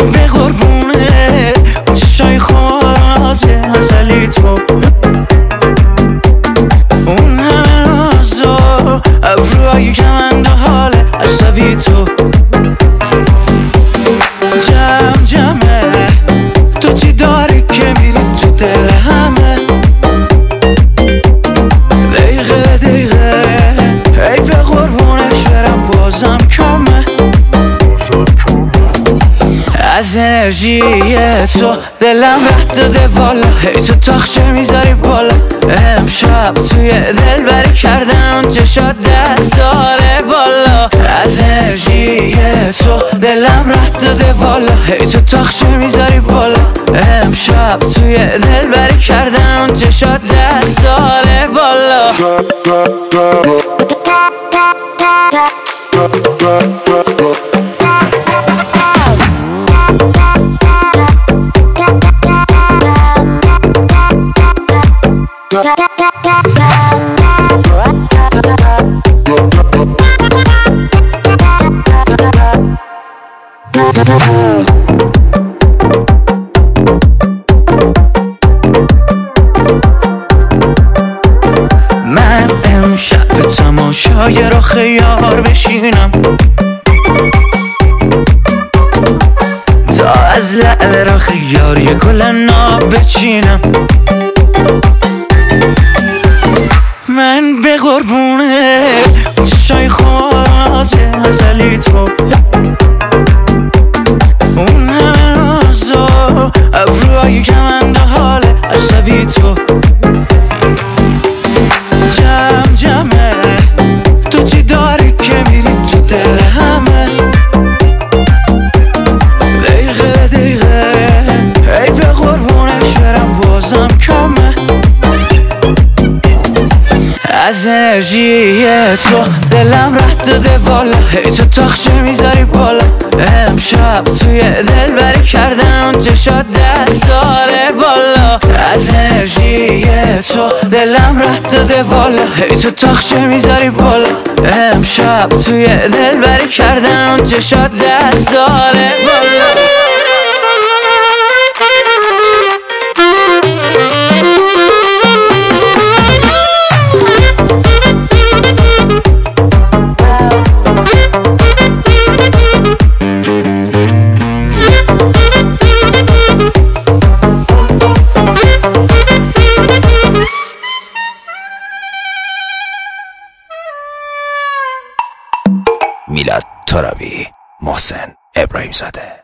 به قربونه چشای خواهد ازلی تو، اون همه نازا ابروهای کمند حال عصبی تو. جمع جمعه تو چی داری که میری تو دل همه، دقیقه دقیقه ای به قربونش برم بازم کمه. از انرژی تو دلم رد داده والا، هی تو تاخچه میذاری بالا. امشب توی دل بری کردن چشات دست داره بالا. از انرژی تو دلم رد داده والا، هی تو تاخچه میذاری بالا. امشب توی دل بری کردن چشات دست داره بالا. من امشب به تماشای رخ یار بشینم، تا از لعل رخ یار یه گل ناب بچینم. من به قربونه چشای خوازه ازلی تو، اون همه نازا ابروهای کمند حال عصبی تو. جمع جمعه تو چی داری که میری تو دل همه، دقیقه دقیقه ای به قربونش برم بازم کمه. از انرژی تو دلم رد داده والا، هی تو تاخچه میذاری بالا. امشب توی دل بری کردن چشات دست داره بالا. از انرژی تو دلم رد داده والا، هی تو تاخچه میذاری بالا. امشب توی دل بری کردن چشات دست داره بالا. میلاد ترابی، محسن ابراهیم زاده.